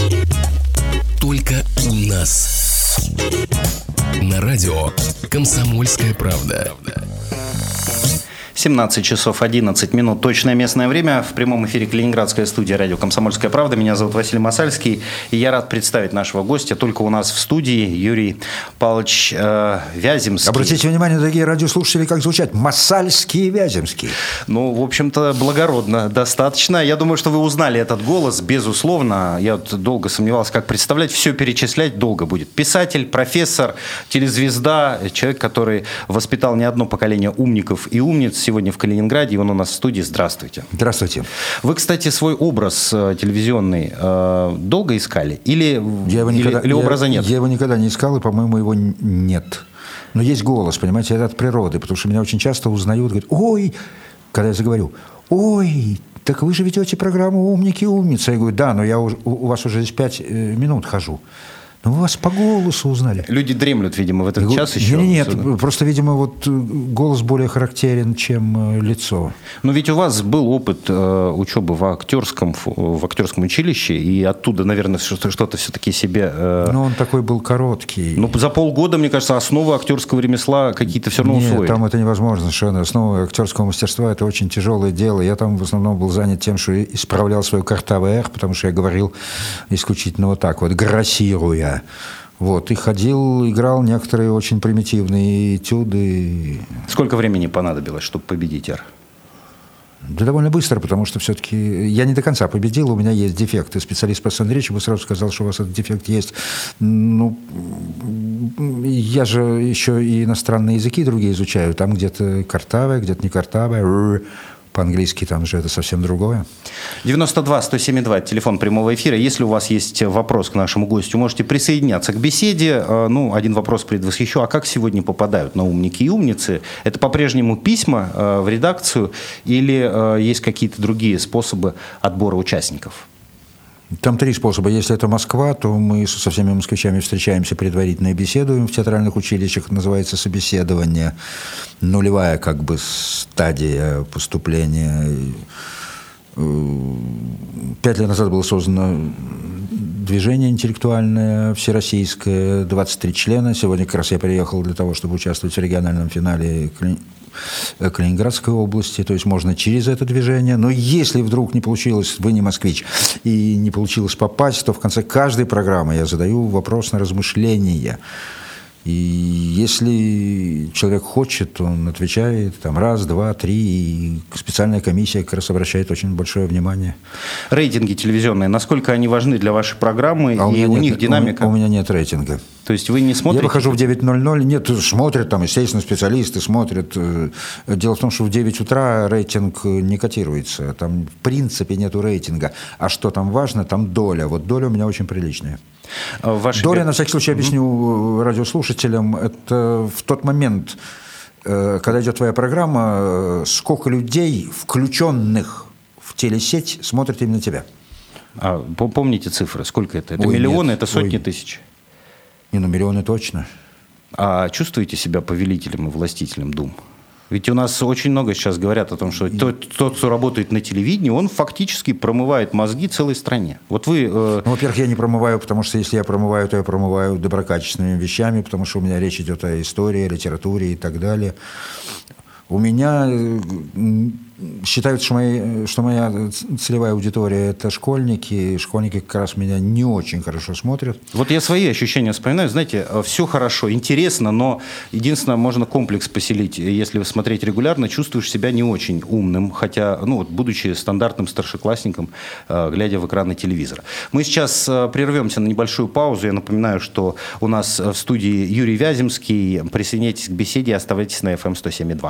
Только у нас. На радио «Комсомольская правда». 17 часов 11 минут. Точное местное время. В прямом эфире Калининградская студия радио «Комсомольская правда». Меня зовут Василий Масальский. И я рад представить нашего гостя. Только у нас в студии Юрий Павлович Вяземский. Обратите внимание, дорогие радиослушатели, как звучат Масальский и Вяземский. Ну, в общем-то, благородно достаточно. Я думаю, что вы узнали этот голос, безусловно. Я вот долго сомневался, как представлять. Все перечислять долго будет. Писатель, профессор, телезвезда. Человек, который воспитал не одно поколение умников и умниц. Сегодня в Калининграде, и он у нас в студии. Здравствуйте. Здравствуйте. Вы, кстати, свой образ телевизионный долго искали? Или образа нет? Я его никогда не искал, и, по-моему, его нет. Но есть голос, понимаете, это от природы, потому что меня очень часто узнают, говорят, ой, когда я заговорю, ой, так вы же ведете программу «Умники и умницы». Я говорю, да, но я у вас уже здесь 5 минут хожу. Ну, вы вас по голосу узнали. Люди дремлют, видимо, в этот час еще. Нет, просто, видимо, вот голос более характерен, чем лицо. Но ведь у вас был опыт учебы в актерском училище, и оттуда, наверное, что-то все-таки себе... Ну, он такой был короткий. Ну, за полгода, мне кажется, основы актерского ремесла какие-то все равно усвоили. Нет, там это невозможно совершенно. Основы актерского мастерства – это очень тяжелое дело. Я там в основном был занят тем, что исправлял свою картавое «р», потому что я говорил исключительно вот так вот, грассируя. Вот, и ходил, играл некоторые очень примитивные этюды. Сколько времени понадобилось, чтобы победить «Р»? Да довольно быстро, потому что все-таки я не до конца победил, у меня есть дефект. И специалист по сценарию бы сразу сказал, что у вас этот дефект есть. Ну, я же еще и иностранные языки другие изучаю. Там где-то картавая, где-то не картавая. По-английски там же это совсем другое. 92-107-2, телефон прямого эфира. Если у вас есть вопрос к нашему гостю, можете присоединяться к беседе. Ну, один вопрос предвосхищу. А как сегодня попадают на «Умники и умницы»? Это по-прежнему письма в редакцию или есть какие-то другие способы отбора участников? Там 3 способа. Если это Москва, то мы со всеми москвичами встречаемся предварительно и беседуем. В театральных училищах называется собеседование. Нулевая как бы стадия поступления. 5 лет назад было создано движение интеллектуальное, всероссийское, 23 члена. Сегодня как раз я приехал для того, чтобы участвовать в региональном финале Калининградской области, то есть можно через это движение. Но если вдруг не получилось, вы не москвич, и не получилось попасть, то в конце каждой программы я задаю вопрос на размышление. И если человек хочет, он отвечает там 1, 2, 3, и специальная комиссия как раз обращает очень большое внимание. Рейтинги телевизионные, насколько они важны для вашей программы, и у них динамика? У меня нет рейтинга. То есть вы не смотрите? Я выхожу в 9:00, нет, смотрят там, естественно, специалисты смотрят. Дело в том, что в 9 утра рейтинг не котируется, там в принципе нету рейтинга. А что там важно, там доля. Вот доля у меня очень приличная. Доля, на всякий случай, объясню радиослушателям, это в тот момент, когда идет твоя программа, сколько людей, включенных в телесеть, смотрят именно тебя. А помните цифры? Сколько это? Это миллионы, это сотни тысяч? Не, ну миллионы точно. А чувствуете себя повелителем и властителем дум? Ведь у нас очень много сейчас говорят о том, что тот, кто работает на телевидении, он фактически промывает мозги целой стране. Вот вы... Ну, во-первых, я не промываю, потому что если я промываю, то я промываю доброкачественными вещами, потому что у меня речь идет о истории, литературе и так далее. У меня считают, что моя целевая аудитория – это школьники. Школьники как раз меня не очень хорошо смотрят. Вот я свои ощущения вспоминаю. Знаете, все хорошо, интересно, но единственное, можно комплекс поселить. Если смотреть регулярно, чувствуешь себя не очень умным, хотя, будучи стандартным старшеклассником, глядя в экраны телевизора. Мы сейчас прервемся на небольшую паузу. Я напоминаю, что у нас в студии Юрий Вяземский. Присоединяйтесь к беседе и оставайтесь на FM 107.2.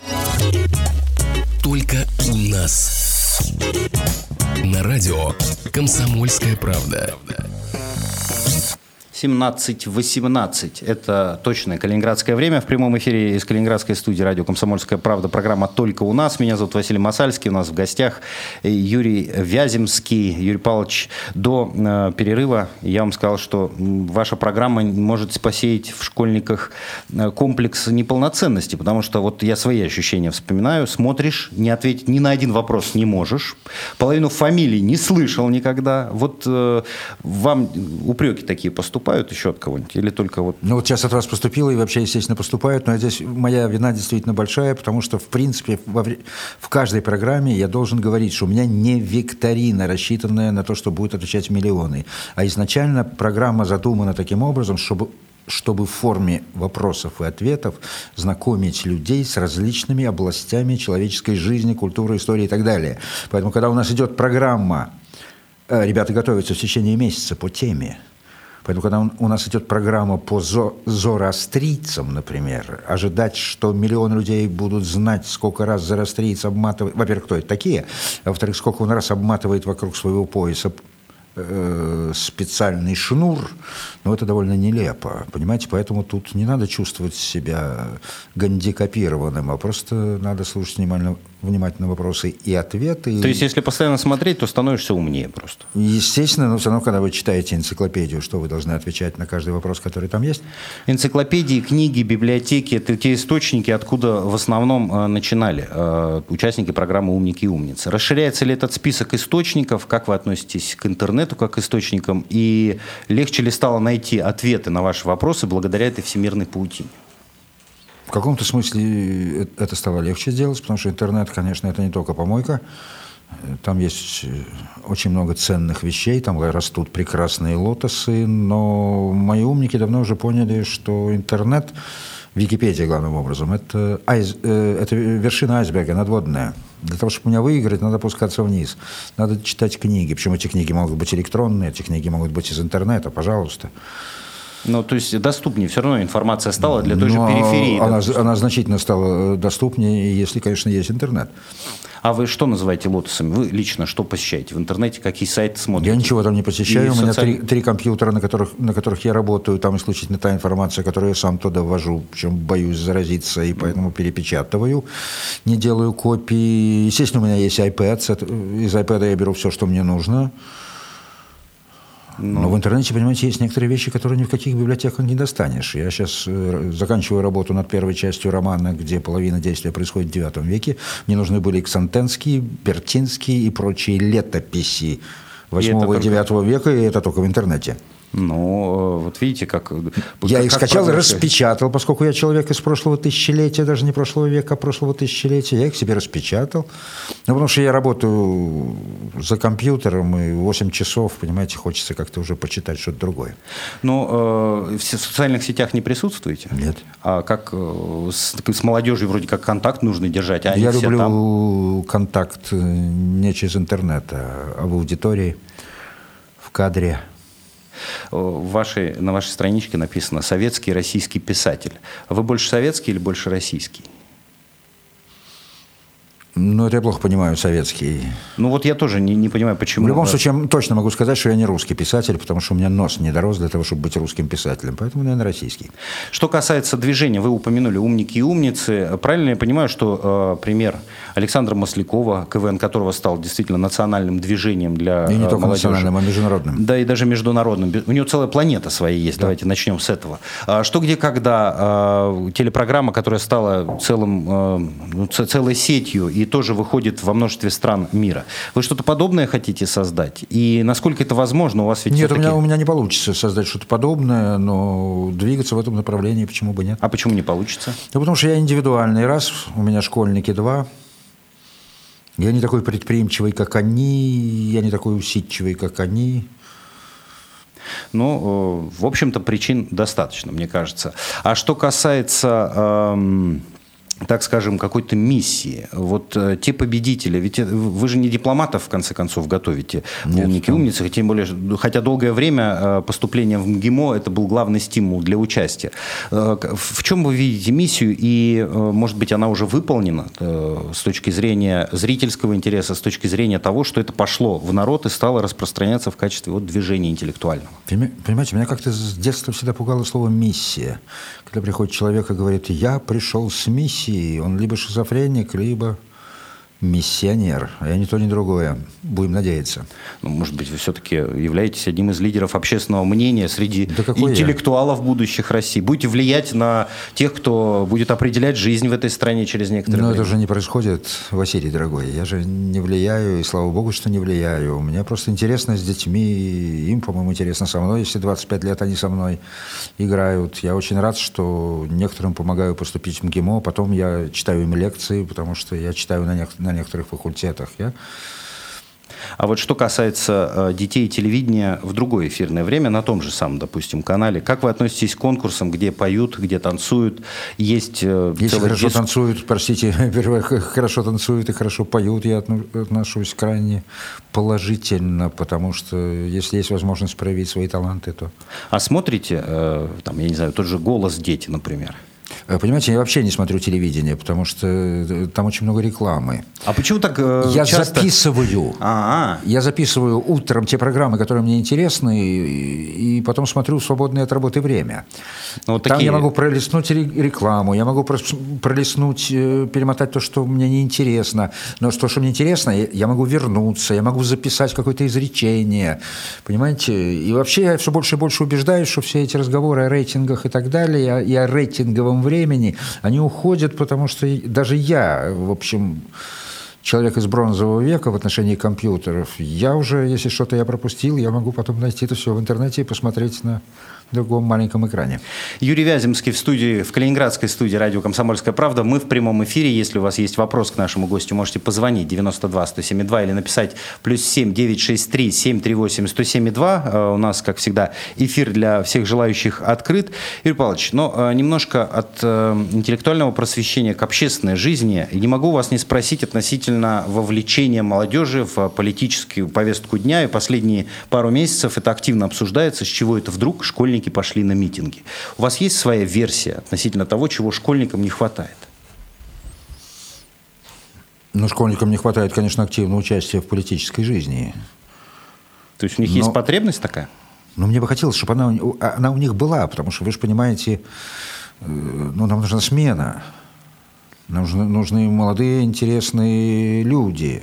Только у нас. На радио «Комсомольская правда». 17:18. Это точное калининградское время. В прямом эфире из калининградской студии радио «Комсомольская правда» программа «Только у нас». Меня зовут Василий Масальский. У нас в гостях Юрий Вяземский. Юрий Павлович, до перерыва я вам сказал, что ваша программа может посеять в школьниках комплекс неполноценности, потому что вот я свои ощущения вспоминаю. Смотришь, не ответить ни на один вопрос не можешь. Половину фамилий не слышал никогда. Вот вам упреки такие поступают еще от кого-нибудь? Или только вот... Ну, вот сейчас от вас поступило, и вообще, естественно, поступают, но здесь моя вина действительно большая, потому что, в принципе, в каждой программе я должен говорить, что у меня не викторина, рассчитанная на то, что будет отвечать миллионы, а изначально программа задумана таким образом, чтобы в форме вопросов и ответов знакомить людей с различными областями человеческой жизни, культуры, истории и так далее. Поэтому, когда у нас идет программа, ребята готовятся в течение месяца по теме. Поэтому, когда у нас идет программа по зороастрийцам, например, ожидать, что миллионы людей будут знать, сколько раз зороастриец обматывает... Во-первых, кто это такие, а во-вторых, сколько он раз обматывает вокруг своего пояса специальный шнур, но это довольно нелепо, понимаете, поэтому тут не надо чувствовать себя гандикапированным, а просто надо слушать внимательно вопросы и ответы. То есть, если постоянно смотреть, то становишься умнее просто? Естественно, но все равно, когда вы читаете энциклопедию, что вы должны отвечать на каждый вопрос, который там есть? Энциклопедии, книги, библиотеки – это те источники, откуда в основном начинали участники программы «Умники и умницы». Расширяется ли этот список источников? Как вы относитесь к интернету как к источникам? И легче ли стало найти ответы на ваши вопросы благодаря этой всемирной паутине? В каком-то смысле это стало легче сделать, потому что интернет, конечно, это не только помойка. Там есть очень много ценных вещей, там растут прекрасные лотосы, но мои умники давно уже поняли, что интернет, Википедия главным образом, это вершина айсберга, надводная. Для того, чтобы меня выиграть, надо опускаться вниз. Надо читать книги. Причем эти книги могут быть электронные, эти книги могут быть из интернета, пожалуйста. Ну, то есть доступнее все равно информация стала для той же периферии. Она значительно стала доступнее, если, конечно, есть интернет. А вы что называете лотосами? Вы лично что посещаете в интернете? Какие сайты смотрите? Я ничего там не посещаю. У меня три компьютера, на которых я работаю. Там исключительно та информация, которую я сам туда ввожу. Причем боюсь заразиться и поэтому перепечатываю. Не делаю копии. Естественно, у меня есть iPad. Из iPad я беру все, что мне нужно. Но в интернете, понимаете, есть некоторые вещи, которые ни в каких библиотеках не достанешь. Я сейчас заканчиваю работу над первой частью романа, где половина действия происходит в IX веке. Мне нужны были Ксантенские, Бертинские и прочие летописи VIII и IX века, и это только в интернете. Ну, вот видите, как... Я их скачал и распечатал, поскольку я человек из прошлого тысячелетия, даже не прошлого века, а прошлого тысячелетия. Я их себе распечатал. Ну, потому что я работаю за компьютером, и 8 часов, понимаете, хочется как-то уже почитать что-то другое. Ну, в социальных сетях не присутствуете? Нет. А как с молодежью вроде как контакт нужно держать? А я люблю контакт не через интернет, а в аудитории, в кадре. На вашей страничке написано «Советский и российский писатель». Вы больше советский или больше российский? Ну, это я плохо понимаю, советский. Ну, вот я тоже не понимаю, почему... В любом случае, точно могу сказать, что я не русский писатель, потому что у меня нос не дорос для того, чтобы быть русским писателем. Поэтому, наверное, российский. Что касается движения, вы упомянули «Умники и умницы». Правильно я понимаю, что пример Александра Маслякова, КВН которого стал действительно национальным движением для молодежи? И не только национальным, а международным. Да, и даже международным. У него целая планета своя есть. Да. Давайте начнем с этого. «Что, где, когда» телепрограмма, которая стала целой сетью и тоже выходит во множестве стран мира. Вы что-то подобное хотите создать? И насколько это возможно? У вас ведь нет, у меня не получится создать что-то подобное, но двигаться в этом направлении почему бы нет? А почему не получится? Ну, потому что я индивидуальный, раз, у меня школьники, два. Я не такой предприимчивый, как они, я не такой усидчивый, как они. Ну, в общем-то, причин достаточно, мне кажется. А что касается так скажем, какой-то миссии. Вот те победители, ведь вы же не дипломатов, в конце концов, готовите, умники, умницы, тем более, хотя долгое время поступление в МГИМО это был главный стимул для участия. В чем вы видите миссию, и, может быть, она уже выполнена с точки зрения зрительского интереса, с точки зрения того, что это пошло в народ и стало распространяться в качестве вот движения интеллектуального? Понимаете, меня как-то с детства всегда пугало слово «миссия». Когда приходит человек и говорит: «Я пришел с миссией», он либо шизофреник, либо миссионер. А я ни то, ни другое. Будем надеяться. Ну, может быть, вы все-таки являетесь одним из лидеров общественного мнения среди интеллектуалов будущих России. Будете влиять на тех, кто будет определять жизнь в этой стране через некоторое время. Но это уже не происходит, Василий, дорогой. Я же не влияю, и слава богу, что не влияю. Мне просто интересно с детьми, им, по-моему, интересно со мной. Если 25 лет они со мной играют. Я очень рад, что некоторым помогаю поступить в МГИМО. Потом я читаю им лекции, потому что я читаю на некоторых факультетах. А вот что касается детей телевидения в другое эфирное время, на том же самом, допустим, канале, как вы относитесь к конкурсам, где поют, где танцуют? Если хорошо танцуют, простите, хорошо танцуют и хорошо поют, я отношусь крайне положительно, потому что если есть возможность проявить свои таланты, то... А смотрите, там, я не знаю, тот же «Голос дети», например? Понимаете, я вообще не смотрю телевидение, потому что там очень много рекламы. А почему так я часто? Я записываю утром те программы, которые мне интересны, и потом смотрю в свободное от работы время. Ну, там я могу пролистнуть рекламу, я могу пролистнуть, перемотать то, что мне неинтересно. Но то, что мне интересно, я могу вернуться, я могу записать какое-то изречение. Понимаете? И вообще я все больше и больше убеждаюсь, что все эти разговоры о рейтингах и так далее, и о рейтинговом времени, они уходят, потому что даже я, в общем, человек из бронзового века в отношении компьютеров, я уже, если что-то я пропустил, я могу потом найти это все в интернете и посмотреть на другом маленьком экране. Юрий Вяземский в калининградской студии радио «Комсомольская правда». Мы в прямом эфире. Если у вас есть вопрос к нашему гостю, можете позвонить 92-107-2 или написать +7 963 738 107-2. У нас, как всегда, эфир для всех желающих открыт. Юрий Павлович, но немножко от интеллектуального просвещения к общественной жизни. И не могу вас не спросить относительно вовлечения молодежи в политическую повестку дня. И последние пару месяцев это активно обсуждается, с чего это вдруг школьники пошли на митинги. У вас есть своя версия относительно того, чего школьникам не хватает? Ну, школьникам не хватает, конечно, активного участия в политической жизни. То есть у них есть потребность такая? Ну, мне бы хотелось, чтобы она у них была, потому что, вы же понимаете, нам нужна смена. Нужны молодые, интересные люди.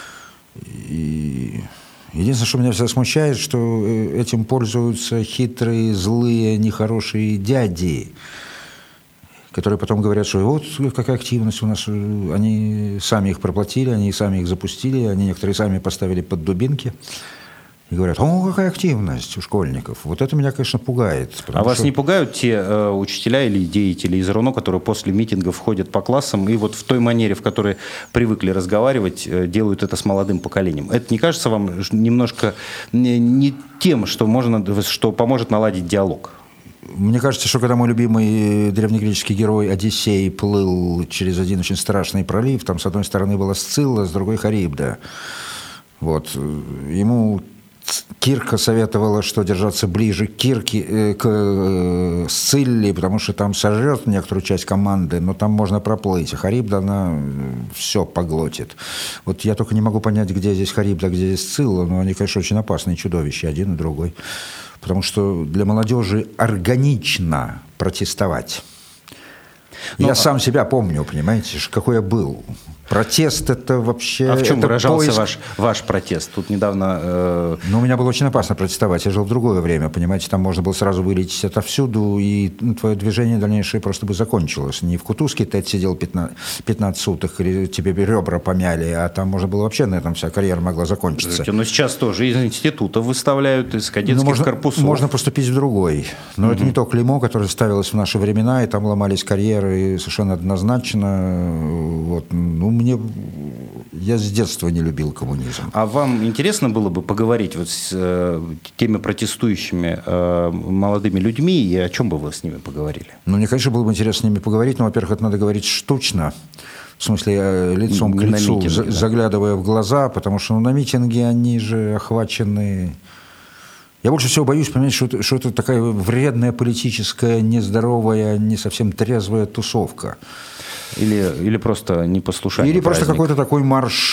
И... Единственное, что меня всегда смущает, что этим пользуются хитрые, злые, нехорошие дяди, которые потом говорят, что вот какая активность у нас, они сами их проплатили, они сами их запустили, они некоторые сами поставили под дубинки. И говорят: о, какая активность у школьников. Вот это меня, конечно, пугает. А вас не пугают те учителя или деятели из РУНО, которые после митингов ходят по классам и вот в той манере, в которой привыкли разговаривать, делают это с молодым поколением? Это не кажется вам немножко не тем, что поможет наладить диалог? Мне кажется, что когда мой любимый древнегреческий герой Одиссей плыл через один очень страшный пролив, там с одной стороны была Сцилла, с другой Харибда. Вот. Ему Кирка советовала, что держаться ближе к Сцилле, потому что там сожрет некоторую часть команды, но там можно проплыть. А Харибда, она все поглотит. Вот я только не могу понять, где здесь Харибда, где здесь Сцилла, но они, конечно, очень опасные чудовища, один и другой. Потому что для молодежи органично протестовать. Я сам себя помню, понимаете, какой я был. Протест — это вообще... А в чем выражался ваш протест? Тут недавно... Ну, у меня было очень опасно протестовать. Я жил в другое время, понимаете. Там можно было сразу вылететь отовсюду, и твое движение дальнейшее просто бы закончилось. Не в Кутузке ты отсидел 15 суток, или тебе ребра помяли, а там можно было вообще, на этом вся карьера могла закончиться. Но сейчас тоже из института выставляют, из кадетских корпусов. Можно поступить в другой. Но это не то клеймо, которое ставилось в наши времена, и там ломались карьеры совершенно однозначно. Вот. Ну, Я с детства не любил коммунизм. А вам интересно было бы поговорить вот с теми протестующими молодыми людьми, и о чем бы вы с ними поговорили? Ну, мне, конечно, было бы интересно с ними поговорить, но, во-первых, это надо говорить штучно, в смысле, лицом к лицу, митинге, заглядывая в глаза, потому что на митинге они же охвачены... Я больше всего боюсь понять, что это такая вредная политическая, нездоровая, не совсем трезвая тусовка. Или просто непослушание. Или просто какой-то такой марш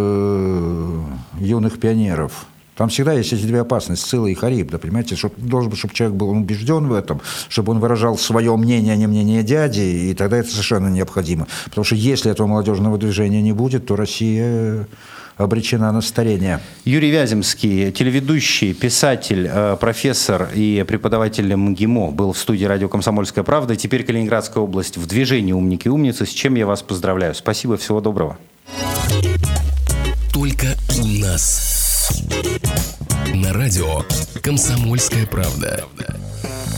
юных пионеров. Там всегда есть эти две опасности, Сцилла и Хариб, да, понимаете, должен быть, чтобы человек был убежден в этом, чтобы он выражал свое мнение, а не мнение дяди, и тогда это совершенно необходимо. Потому что если этого молодежного движения не будет, то Россия обречена на старение. Юрий Вяземский, телеведущий, писатель, профессор и преподаватель МГИМО, был в студии радио «Комсомольская правда». Теперь Калининградская область в движении «Умники и умницы», с чем я вас поздравляю. Спасибо, всего доброго. Только у нас. На радио «Комсомольская правда».